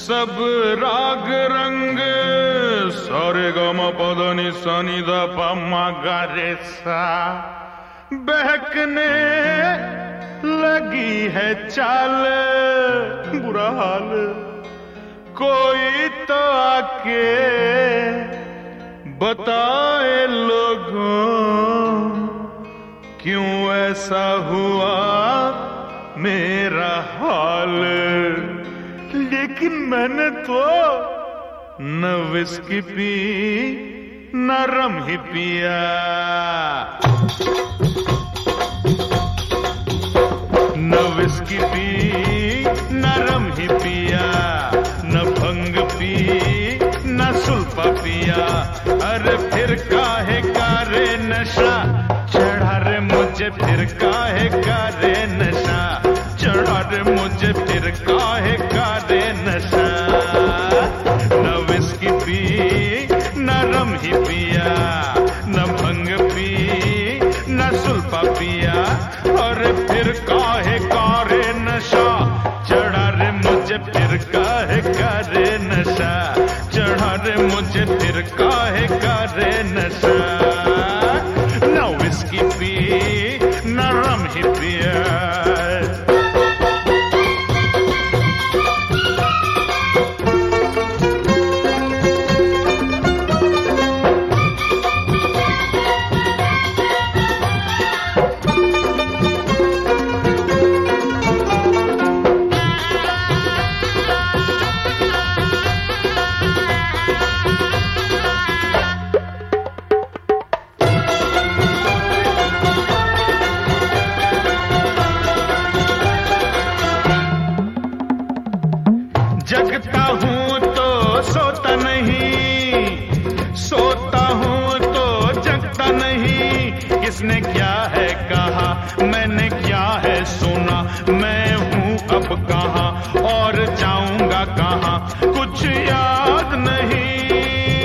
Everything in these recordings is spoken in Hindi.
सब राग रंग सारे ग म प ध नि सा नि ध प म ग रे सा बहकने लगी है चाल, बुरा हाल कोई तो आके बताए लोगों क्यों ऐसा हुआ मेरा हाल। लेकिन मैंने तो न विस्की पी न रम ही पिया, न विस्की पी न रम ही पिया, न भंग पी न सुल्फा पिया। अरे फिर काहे का रे नशा चढ़ा रे मुझे, फिर काहे का रे नशा चढ़ा रे मुझे, फिर काहे का रे नशा। न विस्की पी न रम ही पिया, न भंग पी न सुल्फा पिया। और फिर काहे का रे नशा चढ़ा रे मुझे, फिर काहे का रे नशा चढ़ा रे मुझे, फिर काहे का रे नशा। न विस्की पी न रम ही पिया। जगता हूं तो सोता नहीं, सोता हूं तो जगता नहीं। किसने क्या है कहा मैंने क्या है सुना, मैं हूं अब कहां और जाऊंगा कहां। कुछ याद नहीं,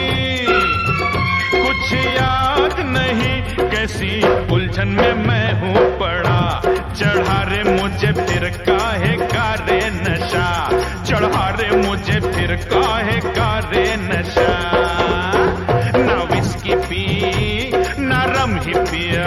कुछ याद नहीं, कैसी उलझन में मैं हूं पड़ा। चढ़ा रे मुझे फिर काहे का रे नशा, चढ़ा रे मुझे फिर काहे का रे नशा। ना विस्की पी ना रम ही पिया।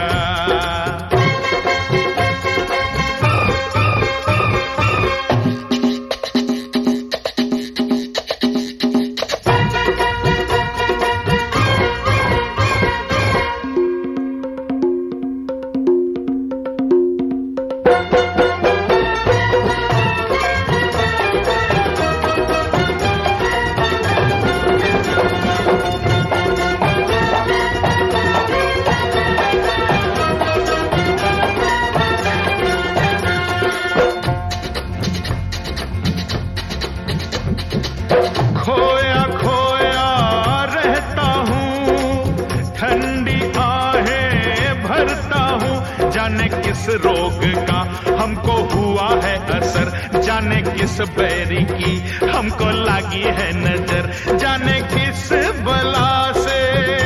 खोया खोया रहता हूँ, ठंडी आहें भरता हूँ। जाने किस रोग का हमको हुआ है असर, जाने किस बैरी की हमको लगी है नजर। जाने किस बला से,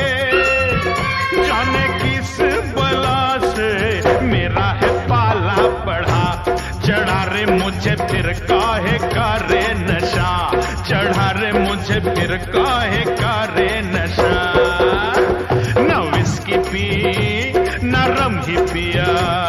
जाने किस बला से मेरा है पाला पड़ा। चढ़ा रे मुझे फिर काहे का रे नशा, चढ़ा रे मुझे फिर काहे का रे नशा। न विस्की पी न रम ही पिया।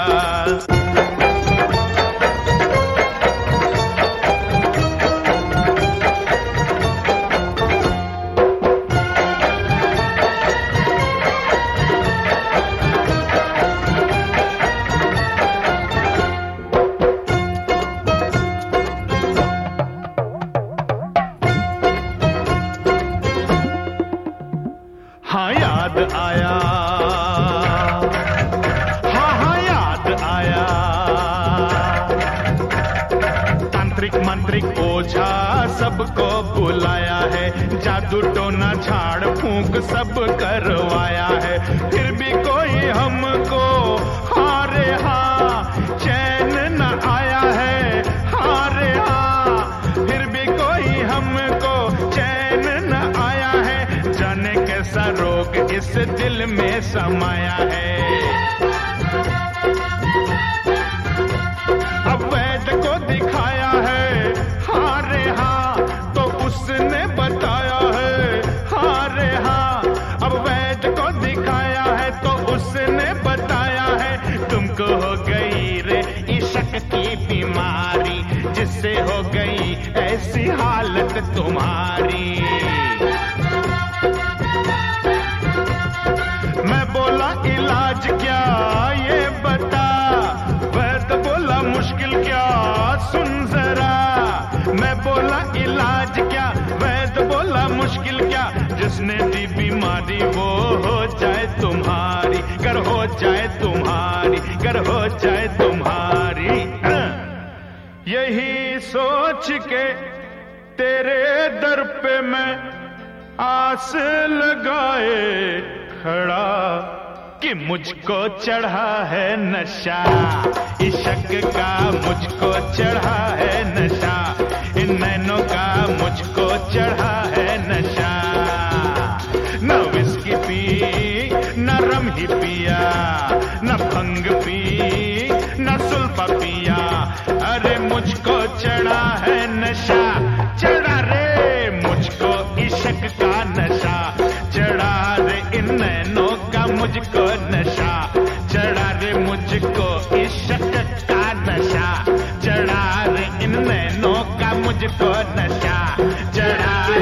हाँ याद आया, हाँ याद आया। तांत्रिक मंत्रिक ओझा सबको बुलाया है, जादू टोना झाड़ फूंक सब करवाया है। फिर भी कोई हमको हाँ रे हाँ चैन न आया है, हाँ रे हाँ। फिर भी कोई हमको चैन न आया है, जाने कैसा रोग इस दिल में समाया है। अब वैद्य को दिखाया है हाँ रे हाँ, तो उसने बताया है तुमको हो गई रे इश्क की बीमारी, जिससे हो गई ऐसी हालत तुम्हारी। मैं बोला इलाज क्या ये बता, वैद्य बोला मुश्किल क्या सुन जरा। मैं बोला इलाज क्या, वैद्य बोला मुश्किल क्या, जिसने दी बीमारी वो हो जाए तुम्हारी, कर हो जाए तुम्हारी, कर हो जाए तुम्हारी। यही सोच के तेरे दर पे मैं आस लगाए खड़ा कि मुझको चढ़ा है नशा, इश्क का मुझको चढ़ा है नशा, इन नैनों का मुझको चढ़ा है नशा। न विस्की पी न रम ही पिया, न भंग पी न सुल्फा पिया, अरे मुझको चढ़ा है नशा, चढ़ा रे मुझको इश्क का नशा, चढ़ा रे इन नैनों का मुझको नशा, चढ़ा रे मुझको इश्क का नशा, चढ़ा रे इन नैनों का मुझको नशा, चढ़ा